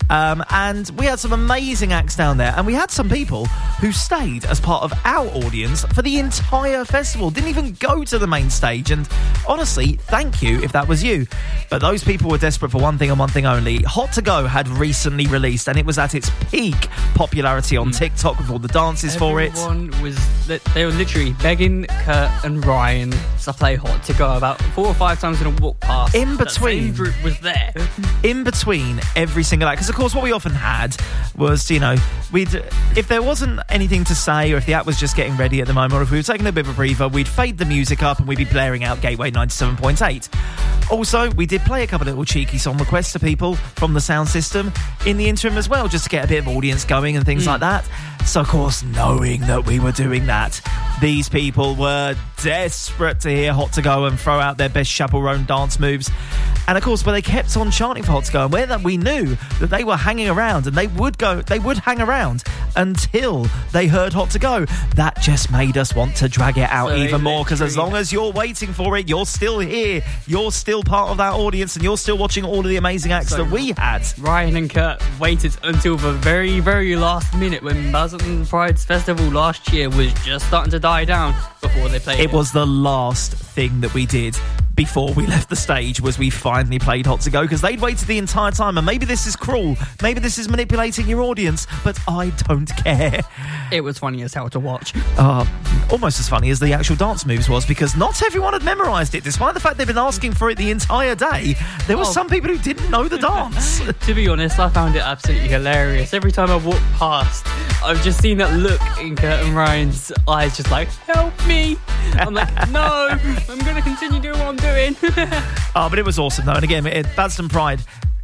[SPEAKER 10] And we had some amazing acts down there, and we had some people who stayed as part of our audience for the entire festival, didn't even go to the main stage. And honestly, thank you if that was you. But those people were desperate for one thing and one thing only. Hot to Go had recently released, and it was at its peak popularity on TikTok with all the dances for it.
[SPEAKER 9] They were literally begging Kurt and Ryan to play Hot to Go about 4 or 5 times in a walk past.
[SPEAKER 10] In between,
[SPEAKER 9] that same group was there.
[SPEAKER 10] In between every single act, because of course what we often had was, you know, if there wasn't anything to say, or if the act was just getting ready at the moment, or if we were taking a bit of a breather, we'd fade the music up and we'd be blaring out Gateway 97.8. Also, we did play a couple of little cheeky song requests to people from the sound system in the interim as well, just to get a bit of audience going and things like that. So, of course, knowing that we were doing that, these people were desperate to hear Hot to Go and throw out their best chaperone dance moves. And, of course, where they kept on chanting for Hot to Go, and where that we knew that they were hanging around, and they would hang around until they heard Hot to Go, that just made us want to drag it out even more, because as long as you're waiting for it, you're still here, you're still part of that audience, and you're still watching all of the amazing acts that we had.
[SPEAKER 9] Ryan and Kurt waited until the very, very last minute when Basildon Pride Festival last year was just starting to die down before they played it.
[SPEAKER 10] It was the last thing that we did before we left the stage, was we finally played Hot to Go, because they'd waited the entire time. And maybe this is cruel, maybe this is manipulating your audience, but I don't care.
[SPEAKER 9] It was funny as hell to watch.
[SPEAKER 10] Almost as funny as the actual dance moves was, because not everyone had memorised it. Despite the fact they've been asking for it the entire day, there were some people who didn't know the dance.
[SPEAKER 9] To be honest, I found it absolutely hilarious. Every time I walked past, I've just seen that look in Kurt and Ryan's eyes, just like, help me. I'm like, no, I'm going to continue doing what I'm doing.
[SPEAKER 10] But it was awesome though. And again, Basildon Pride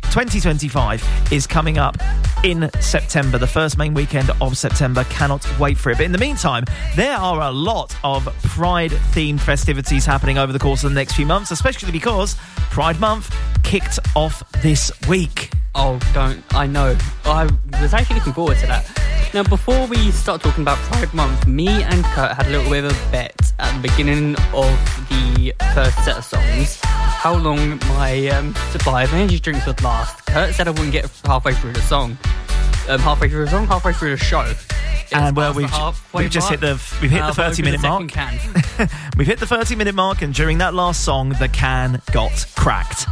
[SPEAKER 10] 2025 is coming up in September, the first main weekend of September. Cannot wait for it. But in the meantime, there are a lot of Pride-themed festivities happening over the course of the next few months, especially because Pride Month kicked off this week.
[SPEAKER 9] Oh, don't. I know. I was actually looking forward to that. Now, before we start talking about Pride Month, me and Kurt had a little bit of a bet at the beginning of the first set of songs how long my supply of energy drinks would last. Kurt said I wouldn't get halfway through the song. Halfway through the show.
[SPEAKER 10] And well, we've just hit the 30-minute mark. We've hit the 30-minute mark, and during that last song, the can got cracked.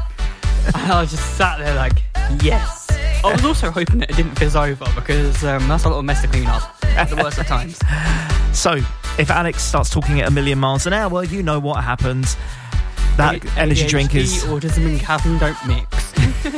[SPEAKER 9] I was just sat there like, yes. I was also hoping that it didn't fizz over, because that's a little mess to clean up at the worst of times.
[SPEAKER 10] So, if Alex starts talking at a million miles an hour, you know what happens. That energy drink is...
[SPEAKER 9] Autism and caffeine don't mix.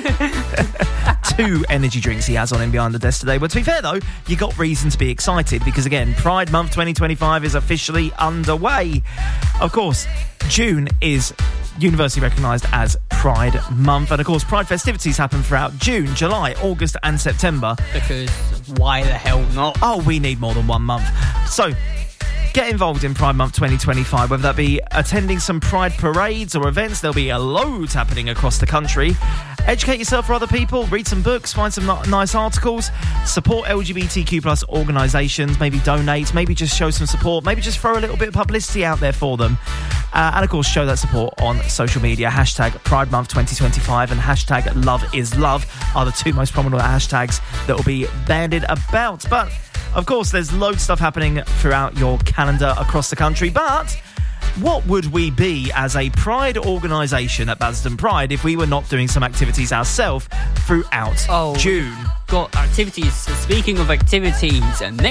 [SPEAKER 10] 2 energy drinks he has on him behind the desk today. But to be fair, though, you got reason to be excited, because, again, Pride Month 2025 is officially underway. Of course, June is universally recognised as Pride Month. And, of course, Pride festivities happen throughout June, July, August and September.
[SPEAKER 9] Because why the hell not?
[SPEAKER 10] Oh, we need more than 1 month. So... get involved in Pride Month 2025, whether that be attending some Pride parades or events. There'll be a loads happening across the country. Educate yourself for other people, read some books, find some nice articles, support LGBTQ plus organisations, maybe donate, maybe just show some support, maybe just throw a little bit of publicity out there for them. And of course, show that support on social media. Hashtag Pride Month 2025 and hashtag Love is Love are the 2 most prominent hashtags that will be bandied about. But of course, there's loads of stuff happening throughout your calendar across the country. But what would we be as a Pride organisation at Basildon Pride if we were not doing some activities ourselves throughout June?
[SPEAKER 9] Got activities. Speaking of activities, next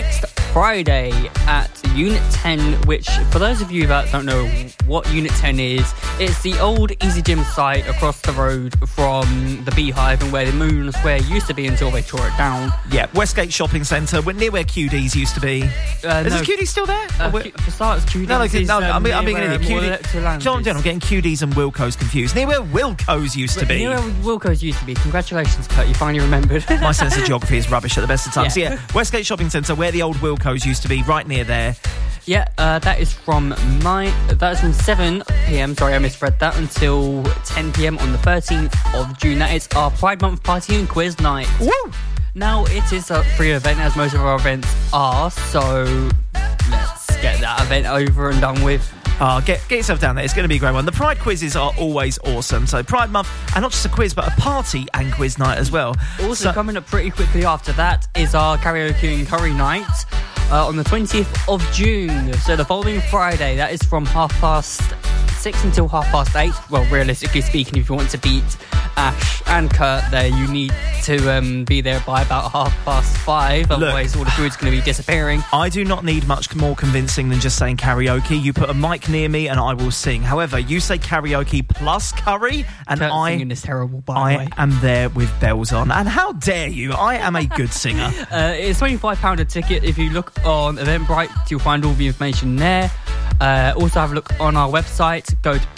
[SPEAKER 9] Friday at Unit 10, which, for those of you that don't know what Unit 10 is, it's the old Easy Gym site across the road from the Beehive and where the Moon Square used to be until they tore it down.
[SPEAKER 10] Yeah, Westgate Shopping Centre, near where QD's used to be. Is QD still there?
[SPEAKER 9] For starters, QD's
[SPEAKER 10] I'm getting QD's and Wilco's confused. Near where Wilco's used to be.
[SPEAKER 9] Near where Wilco's used to be. Congratulations, Kurt, you finally remembered.
[SPEAKER 10] My sense of geography is rubbish at the best of times.
[SPEAKER 9] Yeah.
[SPEAKER 10] So Westgate Shopping Centre, where the old Wilco's used to be, right near there.
[SPEAKER 9] Yeah, that is from 7 p.m. Sorry, I misread that, until 10 p.m. on the 13th of June. That is our Pride Month party and quiz night.
[SPEAKER 10] Woo!
[SPEAKER 9] Now, it is a free event, as most of our events are, so let's get that event over and done with.
[SPEAKER 10] Get yourself down there. It's going to be a great one. The Pride quizzes are always awesome. So Pride Month, and not just a quiz, but a party and quiz night as well.
[SPEAKER 9] Also coming up pretty quickly after that is our karaoke and curry night on the 20th of June. So the following Friday, that is from 6:30 until 8:30. Well, realistically speaking, if you want to beat Ash and Kurt there, you need to be there by about 5:30. Otherwise, all the food's going to be disappearing.
[SPEAKER 10] I do not need much more convincing than just saying karaoke. You put a mic near me and I will sing. However, you say karaoke plus curry, and
[SPEAKER 9] Kurt's singing is terrible, by the way.
[SPEAKER 10] I am there with bells on. And how dare you? I am a good singer.
[SPEAKER 9] It's £25 a ticket. If you look on Eventbrite, you'll find all the information there. Also have a look on our website. Go to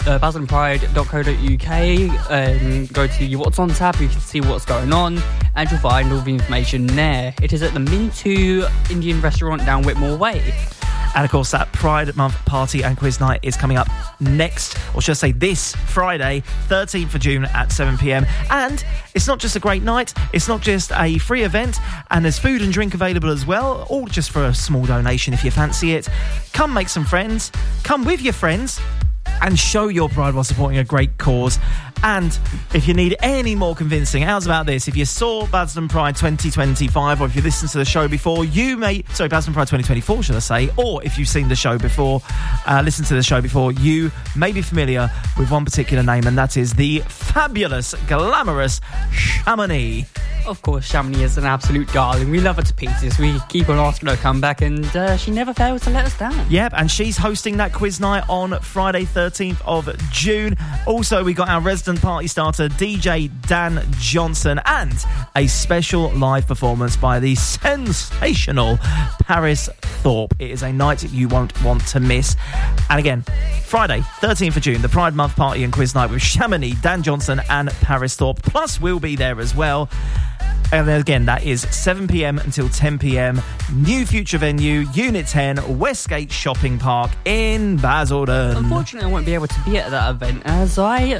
[SPEAKER 9] basilandpride.co.uk, go to your What's On tab. You can see what's going on, and you'll find all the information there. It is at the Mintu Indian restaurant down Whitmore Way.
[SPEAKER 10] And of course, that Pride Month party and quiz night is coming up next, or should I say this Friday, 13th of June at 7 p.m. And it's not just a great night, it's not just a free event, and there's food and drink available as well, all just for a small donation if you fancy it. Come make some friends, come with your friends, and show your pride while supporting a great cause. And if you need any more convincing, how's about this? If you saw Basildon Pride 2025, or if you listened to the show before, Basildon Pride 2024, should I say, or if you've seen the show before, listened to the show before, you may be familiar with one particular name, and that is the fabulous, glamorous Chamonix.
[SPEAKER 9] Of course, Chamonix is an absolute darling. We love her to pieces. We keep on asking her to come back, and she never fails to let us down.
[SPEAKER 10] Yep, and she's hosting that quiz night on Friday, 13th of June. Also, we got our resident party starter, DJ Dan Johnson, and a special live performance by the sensational Paris Thorpe. It is a night you won't want to miss. And again, Friday, 13th of June, the Pride Month party and quiz night with Chamonix, Dan Johnson, and Paris Thorpe. Plus, we'll be there as well. And then again, that is 7 p.m. until 10 p.m. New future venue, Unit 10, Westgate Shopping Park in Basildon.
[SPEAKER 9] Unfortunately, I won't be able to be at that event, as I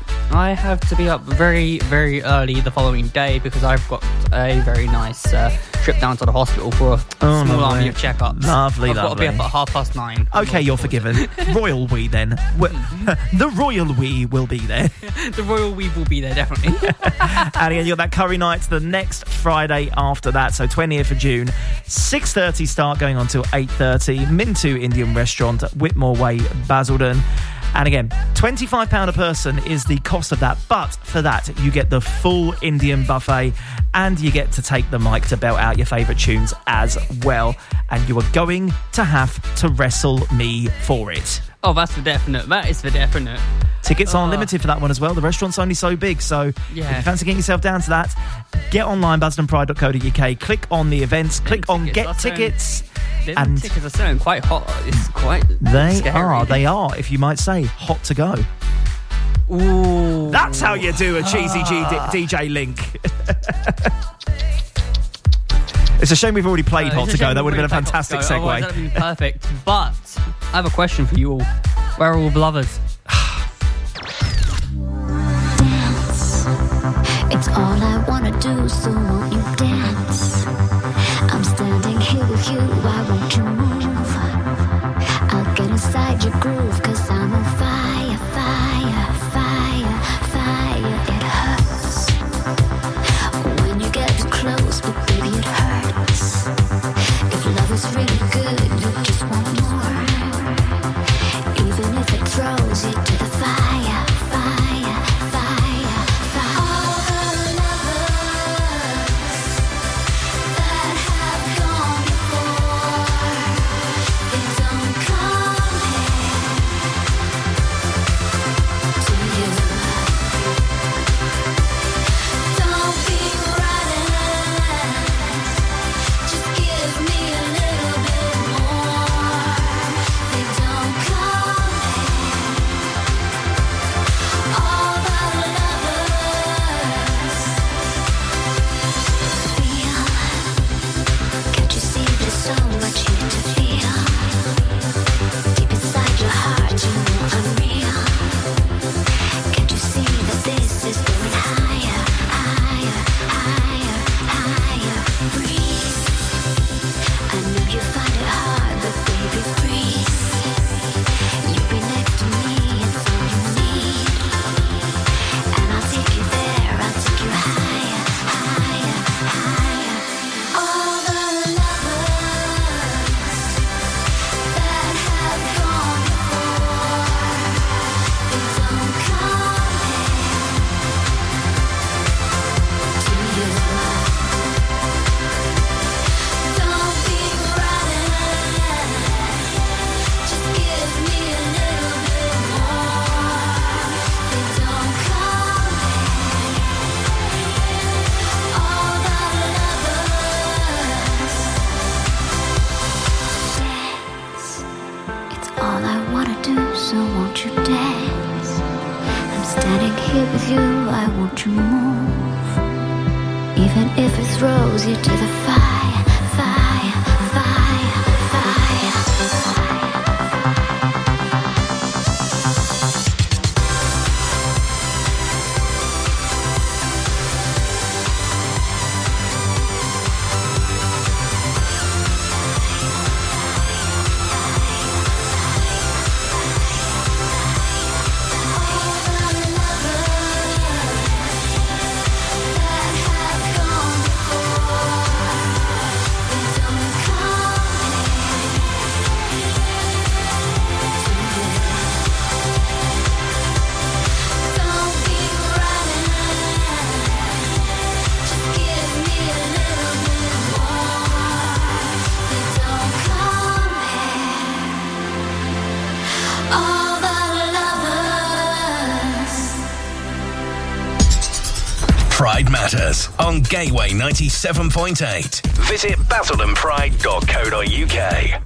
[SPEAKER 9] have to be up very, very early the following day because I've got a very nice trip down to the hospital for a small army of checkups.
[SPEAKER 10] Lovely.
[SPEAKER 9] I've got to be up at 9:30.
[SPEAKER 10] Okay, you're forgiven. Royal we then. The Royal we will be there.
[SPEAKER 9] The Royal we will be there, definitely.
[SPEAKER 10] And again, you got that curry night the next Friday after that, so 20th of June, 6:30 start, going on till 8:30. Mintu Indian Restaurant, Whitmore Way, Basildon. And again, £25 a person is the cost of that, but for that you get the full Indian buffet, and you get to take the mic to belt out your favourite tunes as well. And you are going to have to wrestle me for it.
[SPEAKER 9] Oh, that's for definite. That is for definite.
[SPEAKER 10] Tickets are limited for that one as well. The restaurant's only so big, so if you fancy getting yourself down to that, get online, basilandpride.co.uk, click on the events, click on get tickets.
[SPEAKER 9] And tickets are selling quite hot. It's quite scary.
[SPEAKER 10] They are, if you might say, hot to go.
[SPEAKER 9] Ooh.
[SPEAKER 10] That's how you do a cheesy DJ link. It's a shame we've already played Hot to Go. That would have been a fantastic segue.
[SPEAKER 9] That would have been perfect. But I have a question for you all. Where are all the lovers?
[SPEAKER 8] Dance. It's all I wanna do, so won't you dance? I'm standing here with you, why won't you move? I'll get inside your groove, 'cause I'm on fire, fire, fire, fire. It hurts when you get too close, but baby it hurts. If love is really good, you just want more. Even if it throws you to the fire, fire, fire, fire. All the lovers
[SPEAKER 11] Won't you move? Even if it throws you to the fire, fire, fire, fire.
[SPEAKER 6] Pride Matters on Gateway 97.8. Visit basildonpride.co.uk.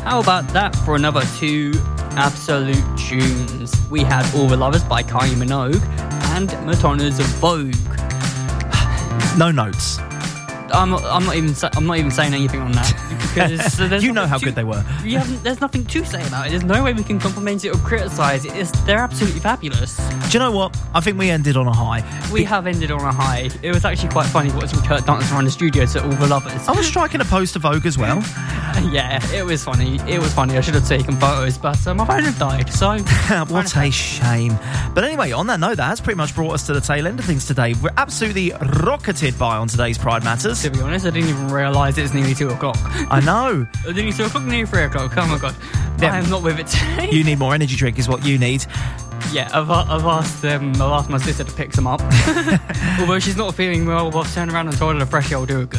[SPEAKER 9] How about that for another 2 absolute tunes? We had All the Lovers by Kylie Minogue and Madonna's Vogue.
[SPEAKER 10] No notes.
[SPEAKER 9] I'm not even saying anything on that because
[SPEAKER 10] you know how good they were.
[SPEAKER 9] There's nothing to say about it. There's no way we can compliment it or criticise it. They're absolutely fabulous.
[SPEAKER 10] Do you know what? I think we ended on a high.
[SPEAKER 9] We have ended on a high. It was actually quite funny watching Kurt dancing around the studio to All the Lovers.
[SPEAKER 10] I was striking a pose to Vogue as well.
[SPEAKER 9] Yeah, it was funny. I should have taken photos, but my phone had died, so...
[SPEAKER 10] What a shame. But anyway, on that note, that has pretty much brought us to the tail end of things today. We're absolutely rocketed by on today's Pride Matters.
[SPEAKER 9] To be honest, I didn't even realise it's nearly 2 o'clock.
[SPEAKER 10] I know.
[SPEAKER 9] Nearly 2 o'clock, nearly 3 o'clock. Oh my god. Yeah. I am not with it today.
[SPEAKER 10] You need more energy drink is what you need.
[SPEAKER 9] Yeah, I've asked my sister to pick some up. Although she's not feeling well, I've turned around and told her the fresh air will do her good.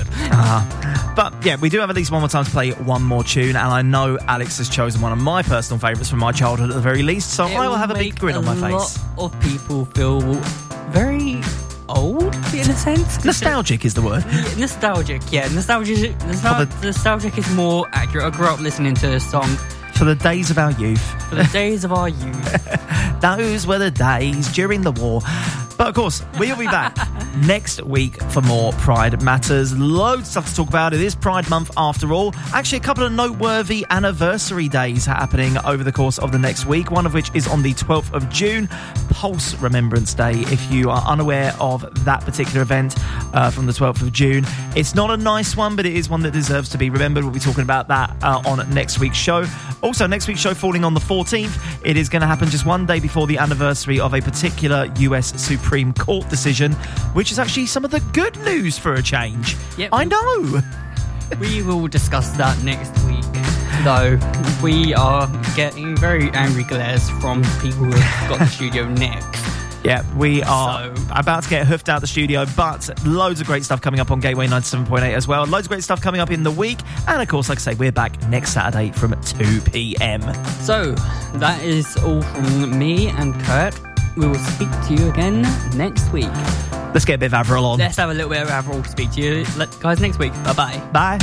[SPEAKER 10] But yeah, we do have at least one more time to play one more tune, and I know Alex has chosen one of my personal favourites from my childhood at the very least, so I will have a big grin on my face.
[SPEAKER 9] A lot of people feel very old, in a sense.
[SPEAKER 10] Nostalgic is the word.
[SPEAKER 9] Yeah, nostalgic, yeah. Nostalgic is more accurate. I grew up listening to this song.
[SPEAKER 10] For the days of our youth.
[SPEAKER 9] For the days of our youth.
[SPEAKER 10] Those were the days during the war. But of course, we'll be back next week for more Pride Matters. Loads of stuff to talk about. It is Pride Month after all. Actually, a couple of noteworthy anniversary days happening over the course of the next week, one of which is on the 12th of June, Pulse Remembrance Day. If you are unaware of that particular event from the 12th of June, it's not a nice one, but it is one that deserves to be remembered. We'll be talking about that on next week's show. Also, next week's show falling on the 14th, it is going to happen just one day before the anniversary of a particular US Supreme Court decision, which is actually some of the good news for a change.
[SPEAKER 9] Yep.
[SPEAKER 10] I know.
[SPEAKER 9] We will discuss that next week, though. We are getting very angry glares from people who have got the studio next.
[SPEAKER 10] Yeah, we are about to get hoofed out the studio, but loads of great stuff coming up on Gateway 97.8 as well. Loads of great stuff coming up in the week. And of course, like I say, we're back next Saturday from 2 p.m.
[SPEAKER 9] So, that is all from me and Kurt. We will speak to you again next week.
[SPEAKER 10] Let's get a bit of Avril on.
[SPEAKER 9] Let's have a little bit of Avril. Speak to you guys next week. Bye-bye.
[SPEAKER 10] Bye.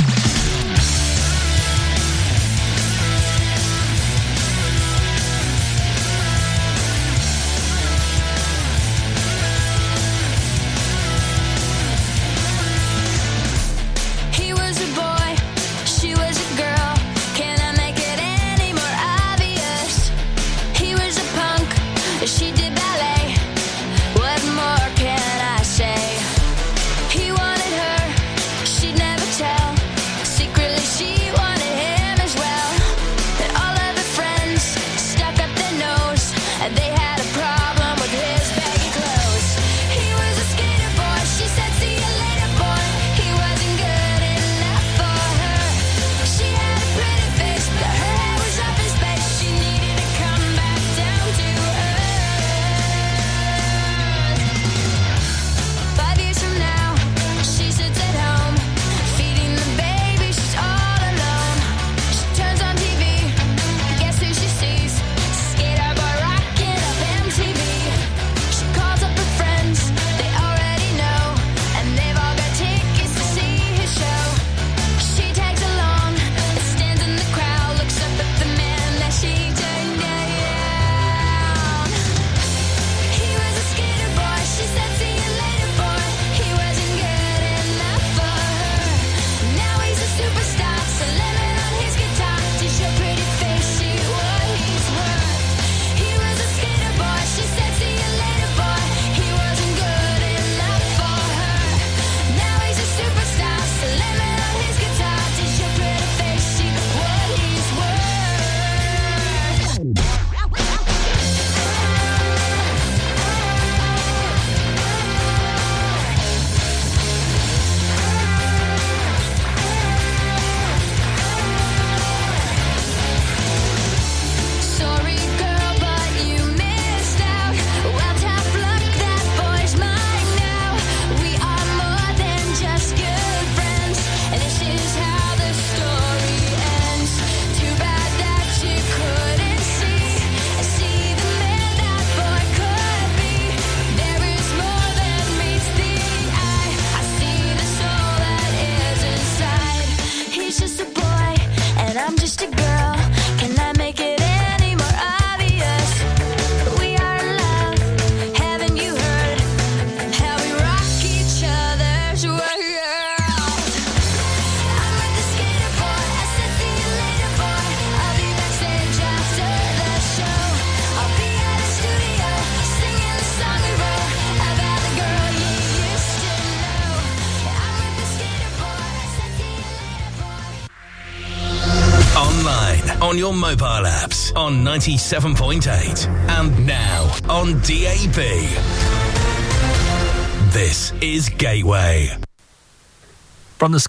[SPEAKER 8] She did ballet. What more can I say? He wanted her, she'd never tell. Secretly she wanted him as well. And all of her friends stuck up their nose, and they had a problem with his baggy clothes. He was a skater boy, she said see you later boy. He wasn't good enough for her. She had a pretty face, but her hair was up in space. She needed to come back down to earth. 5 years from now, she sits at home, feeding the baby, she's all alone. She turns on TV, guess who she sees? Skater boy rocking up MTV. She calls up her friends, they already know, and they've all got tickets to see his show. She tags along, stands in the crowd, looks up at the man that she turned down. He was a skater boy, she said see you later boy. He wasn't good enough for her. Now he's a superstar, slamming on his guitar. Does your pretty face see what he's worth? He was a skater boy, she said see you later boy. He wasn't good enough for her. Now he's a superstar, slamming on his guitar. Does your pretty face see what he's worth? Sorry girl, but you missed out. Well, tough luck, that boy's mine now. We are more than just good friends, and this is how the story ends. Too bad that you couldn't see the man that boy could be. There is more than meets the eye. I see the soul that is inside. He's just a boy, and I'm just a girl.
[SPEAKER 6] on your mobile apps on 97.8 and now on DAB. This is Gateway.
[SPEAKER 1] From the